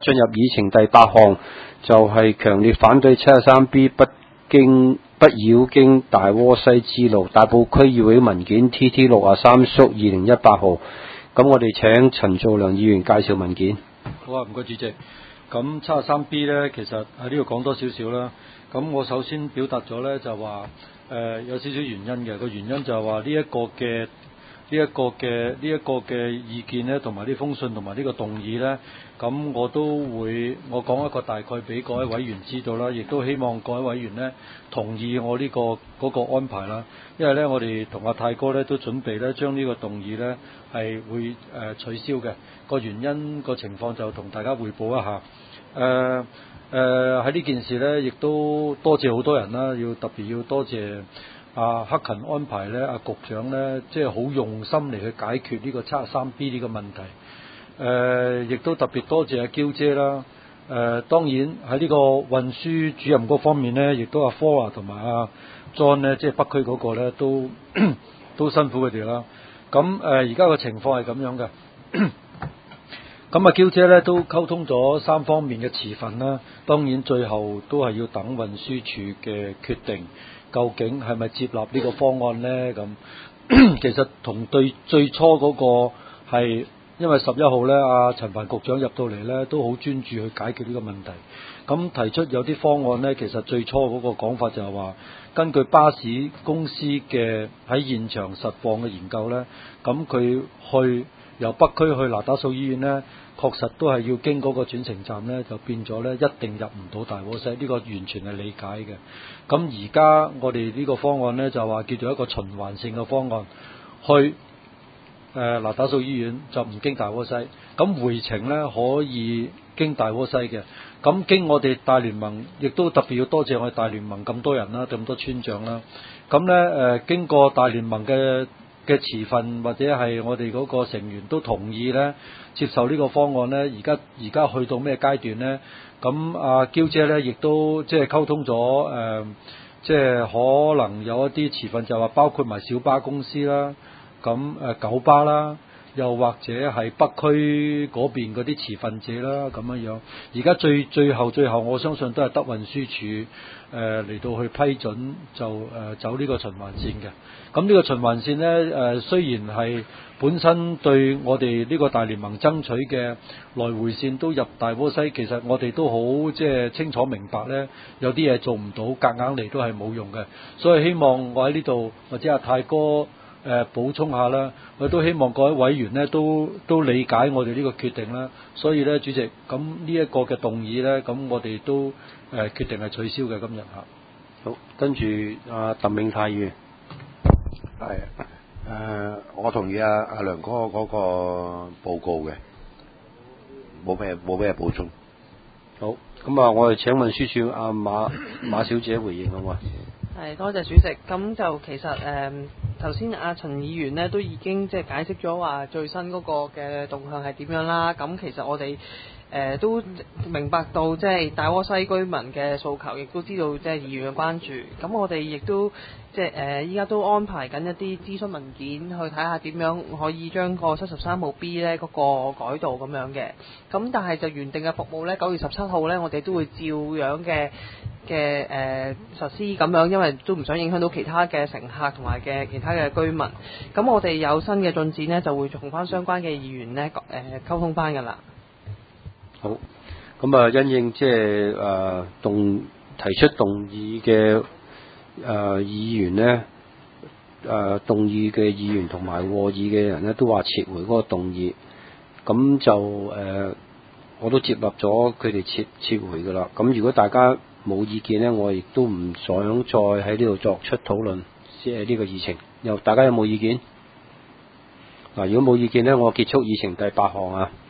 進入議程第8項，就係強烈反對 73B 不繞經大窩西之路大埔區議會文件 TT63/2018 號。咁我哋請陳造良議員介紹文件。 好啊，唔該主席。咁 73B 呢，其實喺呢度講多少少啦。咁我首先表達咗呢，就話有少少原因嘅。個原因就係話呢一個嘅意見呢，同埋呢封信同埋呢個動議呢，咁我講一個大概俾各位委員知道啦，亦都希望各位委員呢同意我呢嗰個安排啦。因為呢，我哋同阿泰哥呢都準備呢將呢個動議呢係會取消嘅。個原因個情況就同大家匯報一下。喺呢件事呢，亦都多謝好多人啦，特別要多謝克勤安排呢，局長呢，即係好用心嚟去解決呢個 73B 呢個問題。亦都特別多謝阿嬌姐啦。當然喺呢個運輸主任嗰方面呢，亦都阿 Flora 同埋阿 John 呢，即係北區嗰個呢，都辛苦佢哋啦。咁而家個情況係咁樣嘅。咁嬌姐呢都溝通咗3方面嘅持份啦。當然最後都係要等運輸署嘅決定，究竟係咪接納呢個方案呢？咁其實同最初嗰個係因為11號呢，阿陳帆局長入到嚟呢，都好專注去解決呢個問題。咁提出有啲方案呢，其實最初嗰個講法就係話，根據巴士公司嘅喺現場實況嘅研究呢，咁佢由北區去那打素醫院呢，確實都係要經嗰個轉乘站呢，就變咗呢，一定入唔到大窩西，呢個完全係理解嘅。咁而家我哋呢個方案呢，就話叫做一個循環性嘅方案，去那打素醫院就唔經大窩西，咁回程呢，可以經大窩西嘅。咁經我哋大聯盟，亦都特別要多謝我哋大聯盟咁多人啦，咁多村長啦。咁呢，經過大聯盟嘅持份或者係我哋嗰個成員都同意呢，接受呢個方案呢。而家去到咩階段呢？咁阿嬌姐呢，亦都即係溝通咗即係可能有一啲持份就話包括埋小巴公司啦，咁九巴啦，又或者係北區嗰邊嗰啲持份者啦，咁樣。而家最後，我相信都係得運輸署嚟到去批准就走呢個循環線嘅。咁呢個循環線呢，雖然係本身對我哋呢個大聯盟爭取嘅來回線都入大窩西，其實我哋都好即係清楚明白呢，有啲嘢做唔到，夾硬嚟都係冇用嘅。所以希望我喺呢度或者阿泰哥補充下啦，我都希望各位委員呢都理解我哋呢個決定啦。所以呢，主席，咁呢一個嘅動議呢，咁我哋都決定係取消嘅今日嚇。 好，跟住阿鄧永泰議員。 係我同意阿梁哥嗰個報告嘅，冇咩補充。 好，咁我哋請運輸署阿馬小姐回應好嘛？ 係，多謝主席。咁就其實頭先阿陳議員呢都已經即係解釋咗話最新嗰個嘅動向係點樣啦。咁其實我哋都明白到即係大窩西居民嘅訴求，亦都知道即係議員嘅關注。咁我哋亦都即係依家都安排緊一啲諮詢文件去睇下點樣可以將個73號 B 呢嗰個改道咁樣嘅。咁但係就原定嘅服務呢，9月17號呢，我哋都會照樣嘅實施咁樣，因為都唔想影響到其他嘅乘客同埋嘅其他嘅居民。咁我哋有新嘅進展呢，就會同翻相關嘅議員呢溝通翻㗎啦。 好，咁因應即係提出動議嘅議員呢，動議嘅議員同埋和議嘅人呢，都話撤回嗰個動議，咁就我都接納咗佢哋撤回㗎啦。咁如果大家冇意見呢，我亦都唔想再喺呢度作出討論，即係呢個議程。大家有冇意見？嗱，如果冇意見呢，我結束議程第8項啊。